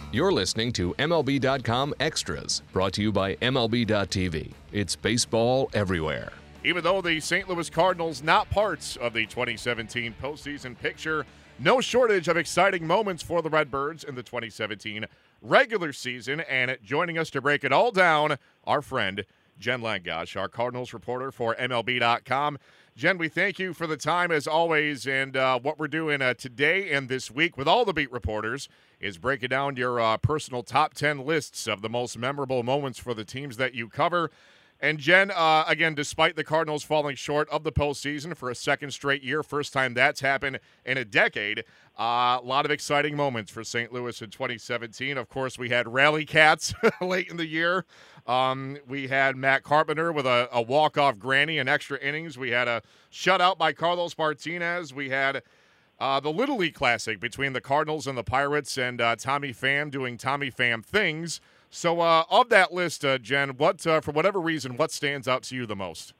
You're listening to MLB.com Extras, brought to you by MLB.tv. It's baseball everywhere. Even though the St. Louis Cardinals not parts of the 2017 postseason picture, no shortage of exciting moments for the Redbirds in the 2017 regular season. And joining us to break it all down, our friend Jen Langosh, our Cardinals reporter for MLB.com. Jen, we thank you for the time as always, and what we're doing today and this week with all the beat reporters is breaking down your personal top 10 lists of the most memorable moments for the teams that you cover. And Jen, again, despite the Cardinals falling short of the postseason for a second straight year, first time that's happened in a decade, a lot of exciting moments for St. Louis in 2017. Of course, we had Rally Cats late in the year. We had Matt Carpenter with a walk-off granny in extra innings. We had a shutout by Carlos Martinez. We had the Little League Classic between the Cardinals and the Pirates, and Tommy Pham doing Tommy Pham things. So of that list, Jen, what for whatever reason, what stands out to you the most?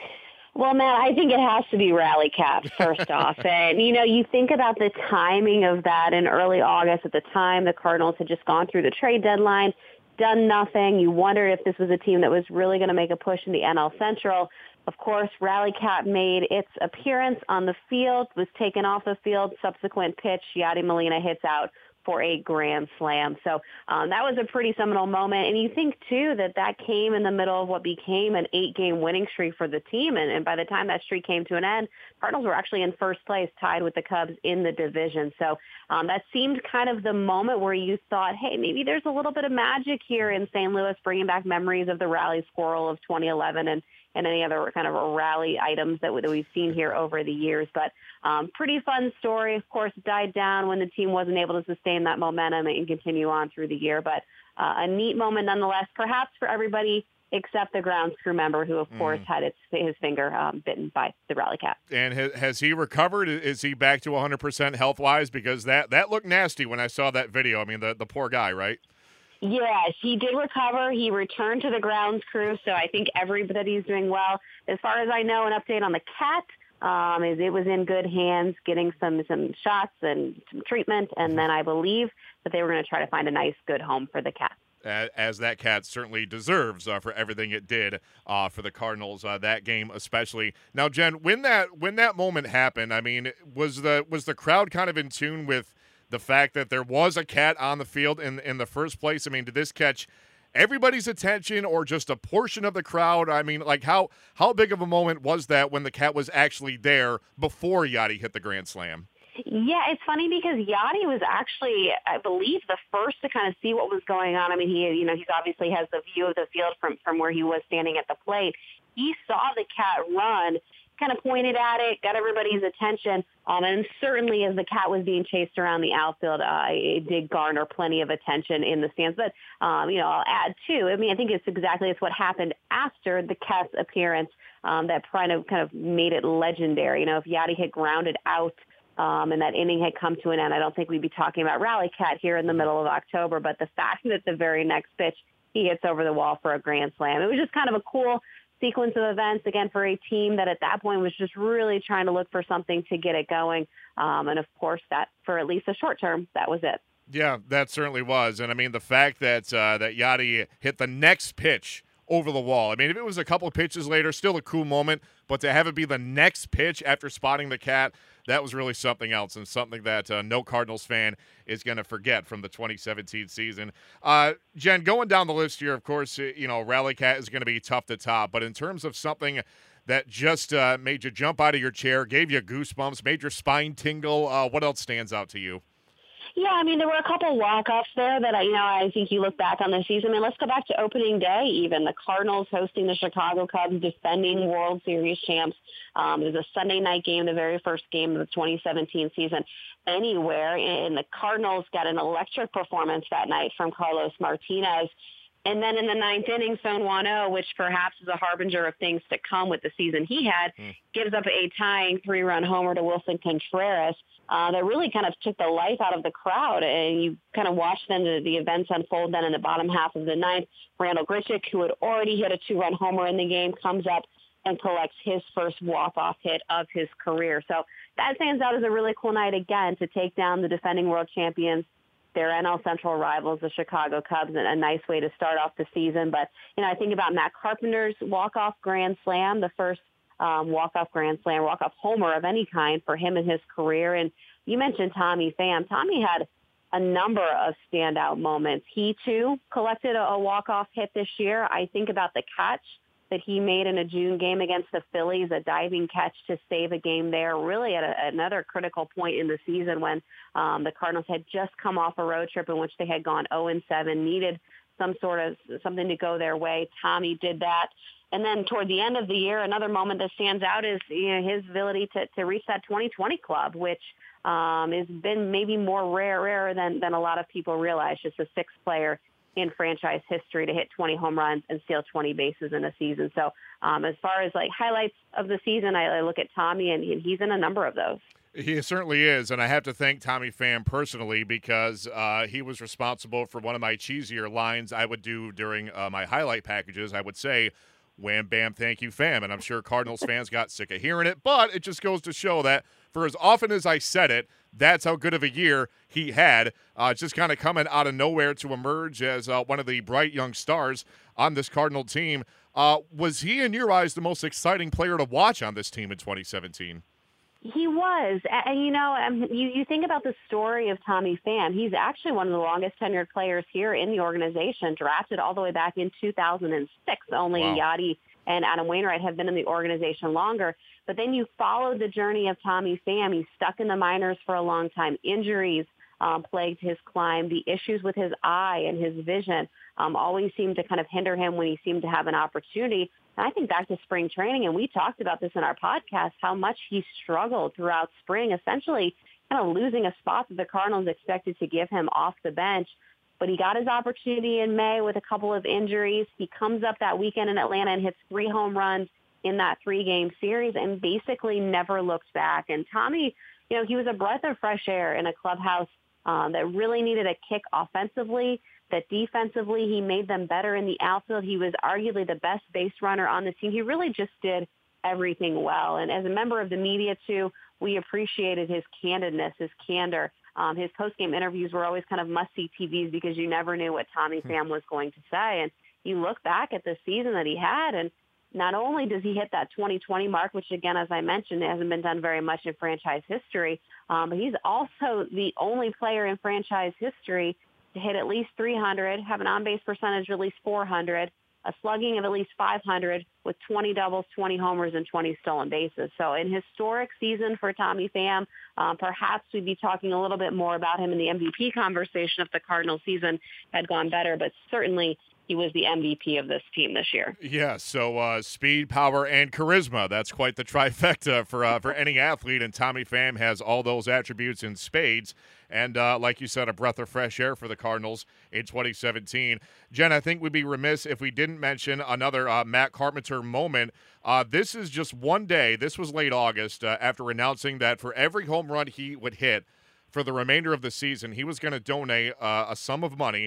Well, Matt, I think it has to be Rally Cats, first off. And, you think about the timing of that in early August. At the time, the Cardinals had just gone through the trade deadline, done nothing. You wondered if this was a team that was really going to make a push in the NL Central. Of course, Rally Cat made its appearance on the field, was taken off the field. Subsequent pitch, Yadi Molina hits out for a grand slam. So that was a pretty seminal moment. And you think, too, that came in the middle of what became an 8-game winning streak for the team. And by the time that streak came to an end, Cardinals were actually in first place, tied with the Cubs in the division. So that seemed kind of the moment where you thought, hey, maybe there's a little bit of magic here in St. Louis, bringing back memories of the Rally Squirrel of 2011 and any other kind of rally items that we've seen here over the years. But pretty fun story. Of course, it died down when the team wasn't able to sustain that momentum and continue on through the year. But a neat moment nonetheless, perhaps for everybody except the grounds crew member who, of course, had his finger bitten by the Rally Cat. And has he recovered? Is he back to 100% health-wise? Because that looked nasty when I saw that video. I mean, the poor guy, right? Yes, he did recover. He returned to the grounds crew, so I think everybody's doing well. As far as I know, an update on the cat is it was in good hands, getting some shots and some treatment, and then I believe that they were going to try to find a nice, good home for the cat. As that cat certainly deserves for everything it did for the Cardinals that game especially. Now, Jen, when that moment happened, I mean, was the crowd kind of in tune with the fact that there was a cat on the field in the first place? I mean, did this catch everybody's attention or just a portion of the crowd? I mean, like how big of a moment was that when the cat was actually there before Yadi hit the grand slam? Yeah, it's funny because Yadi was actually, I believe, the first to kind of see what was going on. I mean, he's obviously has the view of the field from where he was standing at the plate. He saw the cat run, kind of pointed at it, got everybody's attention, and certainly as the cat was being chased around the outfield, it did garner plenty of attention in the stands. But, I'll add, too, I mean, I think it's what happened after the cat's appearance that kind of made it legendary. If Yadi had grounded out and that inning had come to an end, I don't think we'd be talking about Rally Cat here in the middle of October. But the fact that the very next pitch he hits over the wall for a grand slam, it was just kind of a cool sequence of events, again, for a team that at that point was just really trying to look for something to get it going. And, of course, that for at least a short term, that was it. Yeah, that certainly was. And, I mean, the fact that that Yadi hit the next pitch over the wall. I mean, if it was a couple of pitches later, still a cool moment. But to have it be the next pitch after spotting the cat, that was really something else and something that no Cardinals fan is going to forget from the 2017 season. Jen, going down the list here, of course, Rally Cat is going to be tough to top. But in terms of something that just made you jump out of your chair, gave you goosebumps, made your spine tingle, what else stands out to you? Yeah, I mean, there were a couple walk-offs there that, I think you look back on the season. I mean, let's go back to opening day even. The Cardinals hosting the Chicago Cubs, defending World Series champs. It was a Sunday night game, the very first game of the 2017 season anywhere. And the Cardinals got an electric performance that night from Carlos Martinez. And then in the ninth inning, Son Juan-O, which perhaps is a harbinger of things to come with the season he had, gives up a tying 3-run homer to Wilson Contreras that really kind of took the life out of the crowd. And you kind of watched then the events unfold then in the bottom half of the ninth. Randall Grichuk, who had already hit a 2-run homer in the game, comes up and collects his first walk-off hit of his career. So that stands out as a really cool night, again, to take down the defending world champions their NL Central rivals, the Chicago Cubs, and a nice way to start off the season. But, I think about Matt Carpenter's walk-off grand slam, the first walk-off grand slam, walk-off homer of any kind for him in his career. And you mentioned Tommy Pham. Tommy had a number of standout moments. He, too, collected a walk-off hit this year. I think about the catch that he made in a June game against the Phillies, a diving catch to save a game there, really at another critical point in the season when the Cardinals had just come off a road trip in which they had gone 0-7, needed something to go their way. Tommy did that. And then toward the end of the year, another moment that stands out is his ability to reach that 2020 club, which has been maybe more rarer than a lot of people realize. Just a sixth player in franchise history to hit 20 home runs and steal 20 bases in a season. So as far as highlights of the season, I look at Tommy, and he's in a number of those. He certainly is, and I have to thank Tommy Pham personally because he was responsible for one of my cheesier lines I would do during my highlight packages. I would say, "Wham, bam, thank you, Pham," and I'm sure Cardinals fans got sick of hearing it, but it just goes to show that for as often as I said it, that's how good of a year he had, just kind of coming out of nowhere to emerge as one of the bright young stars on this Cardinal team. Was he, in your eyes, the most exciting player to watch on this team in 2017? He was. And, you think about the story of Tommy Pham. He's actually one of the longest tenured players here in the organization, drafted all the way back in 2006. Only Wow. Yadi and Adam Wainwright have been in the organization longer. But then you follow the journey of Tommy Pham. He's stuck in the minors for a long time. Injuries plagued his climb. The issues with his eye and his vision always seemed to kind of hinder him when he seemed to have an opportunity. And I think back to spring training, and we talked about this in our podcast, how much he struggled throughout spring, essentially kind of losing a spot that the Cardinals expected to give him off the bench. But he got his opportunity in May with a couple of injuries. He comes up that weekend in Atlanta and hits 3 home runs in that 3-game series and basically never looked back. And Tommy, he was a breath of fresh air in a clubhouse that really needed a kick offensively, that defensively he made them better in the outfield. He was arguably the best base runner on the team. He really just did everything well. And as a member of the media, too, we appreciated his candidness, his candor. His post-game interviews were always kind of must-see TVs because you never knew what Tommy Pham was going to say. And you look back at the season that he had, and not only does he hit that 2020 mark, which, again, as I mentioned, it hasn't been done very much in franchise history, but he's also the only player in franchise history to hit at least 300, have an on-base percentage of at least 400, a slugging of at least 500 with 20 doubles, 20 homers, and 20 stolen bases. So an historic season for Tommy Pham. Perhaps we'd be talking a little bit more about him in the MVP conversation if the Cardinals season had gone better, but certainly he was the MVP of this team this year. Yeah, so speed, power, and charisma. That's quite the trifecta for any athlete, and Tommy Pham has all those attributes in spades. And like you said, a breath of fresh air for the Cardinals in 2017. Jen, I think we'd be remiss if we didn't mention another Matt Carpenter moment. This is just one day. This was late August after announcing that for every home run he would hit for the remainder of the season, he was going to donate a sum of money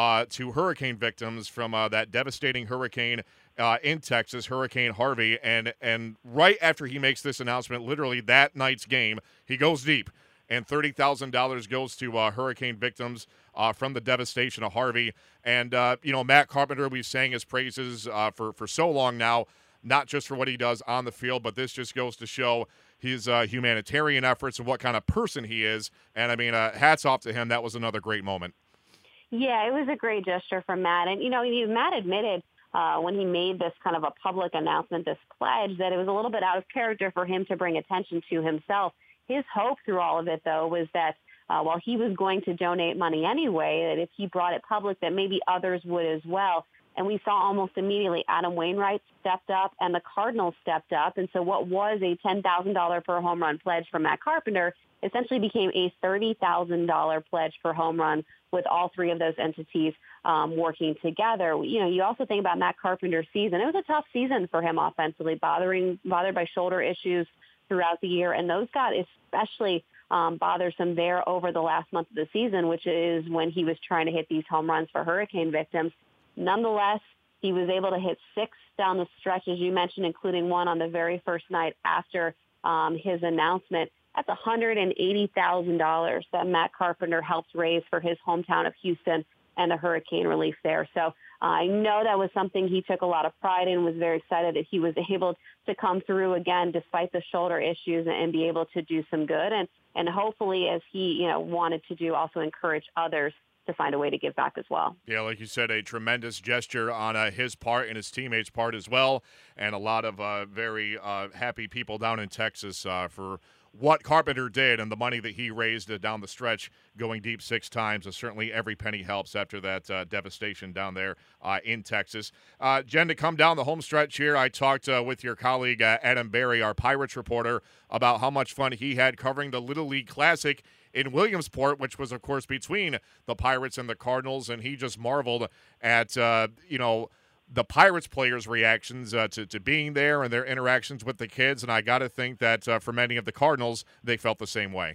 to hurricane victims from that devastating hurricane in Texas, Hurricane Harvey. And right after he makes this announcement, literally that night's game, he goes deep. And $30,000 goes to hurricane victims from the devastation of Harvey. And, Matt Carpenter, we've sang his praises for so long now, not just for what he does on the field, but this just goes to show his humanitarian efforts and what kind of person he is. And, hats off to him. That was another great moment. Yeah, it was a great gesture from Matt. And, Matt admitted when he made this kind of a public announcement, this pledge, that it was a little bit out of character for him to bring attention to himself. His hope through all of it, though, was that while he was going to donate money anyway, that if he brought it public, that maybe others would as well. And we saw almost immediately Adam Wainwright stepped up and the Cardinals stepped up. And so what was a $10,000 per home run pledge from Matt Carpenter essentially became a $30,000 pledge per home run with all three of those entities working together. You also think about Matt Carpenter's season. It was a tough season for him offensively, bothered by shoulder issues throughout the year. And those got especially bothersome there over the last month of the season, which is when he was trying to hit these home runs for hurricane victims. Nonetheless, he was able to hit 6 down the stretch, as you mentioned, including one on the very first night after his announcement. That's $180,000 that Matt Carpenter helped raise for his hometown of Houston and the hurricane relief there. So I know that was something he took a lot of pride in, was very excited that he was able to come through again despite the shoulder issues and be able to do some good. And hopefully, as he wanted to do, also encourage others to find a way to give back as well. Yeah, like you said, a tremendous gesture on his part and his teammates' part as well, and a lot of very happy people down in Texas for what Carpenter did and the money that he raised down the stretch, going deep 6 times. Certainly every penny helps after that devastation down there in Texas. Jen, to come down the home stretch here, I talked with your colleague Adam Berry, our Pirates reporter, about how much fun he had covering the Little League Classic in Williamsport, which was, of course, between the Pirates and the Cardinals, and he just marveled at, the Pirates players' reactions to being there and their interactions with the kids, and I got to think that for many of the Cardinals, they felt the same way.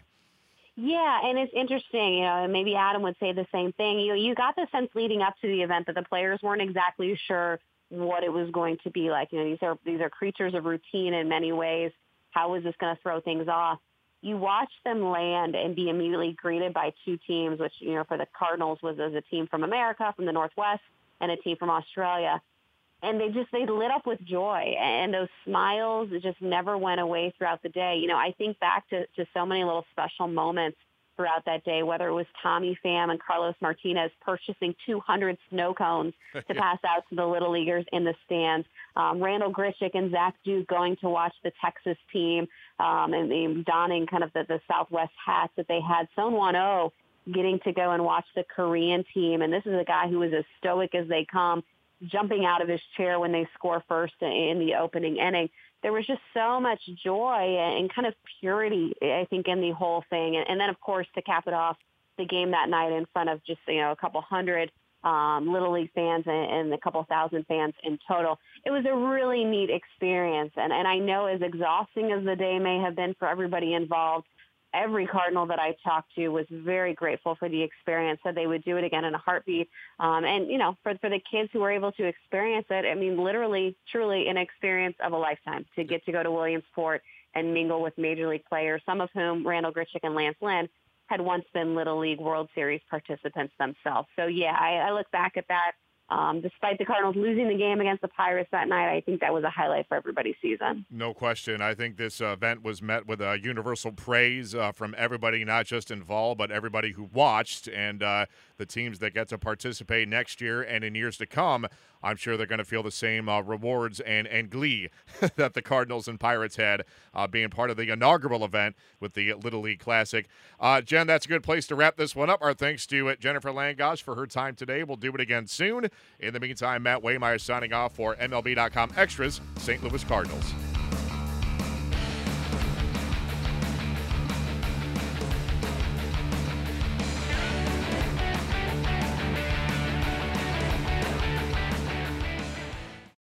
Yeah, and it's interesting, and maybe Adam would say the same thing. You got the sense leading up to the event that the players weren't exactly sure what it was going to be like. These are creatures of routine in many ways. How is this going to throw things off? You watch them land and be immediately greeted by 2 teams, which, for the Cardinals was as a team from America, from the Northwest, and a team from Australia. And they lit up with joy, and those smiles just never went away throughout the day. I think back to so many little special moments throughout that day, whether it was Tommy Pham and Carlos Martinez purchasing 200 snow cones to pass out to the Little Leaguers in the stands, Randall Grichuk and Zach Duke going to watch the Texas team and donning kind of the Southwest hats that they had. Son-Wan-Oh getting to go and watch the Korean team. And this is a guy who was as stoic as they come, jumping out of his chair when they score first in the opening inning. There was just so much joy and kind of purity, I think, in the whole thing. And then, of course, to cap it off, the game that night in front of just, a couple hundred Little League fans and a couple thousand fans in total. It was a really neat experience. And I know as exhausting as the day may have been for everybody involved, every Cardinal that I talked to was very grateful for the experience, said they would do it again in a heartbeat. And, for the kids who were able to experience it, I mean, literally, truly an experience of a lifetime to get to go to Williamsport and mingle with Major League players, some of whom, Randall Grichuk and Lance Lynn, had once been Little League World Series participants themselves. So, yeah, I look back at that. Despite the Cardinals losing the game against the Pirates that night, I think that was a highlight for everybody's season. No question. I think this event was met with universal praise from everybody, not just involved, but everybody who watched, and the teams that get to participate next year and in years to come. I'm sure they're going to feel the same rewards and glee that the Cardinals and Pirates had being part of the inaugural event with the Little League Classic. Jen, that's a good place to wrap this one up. Our thanks to Jennifer Langosh for her time today. We'll do it again soon. In the meantime, Matt Waymeyer signing off for MLB.com Extras, St. Louis Cardinals.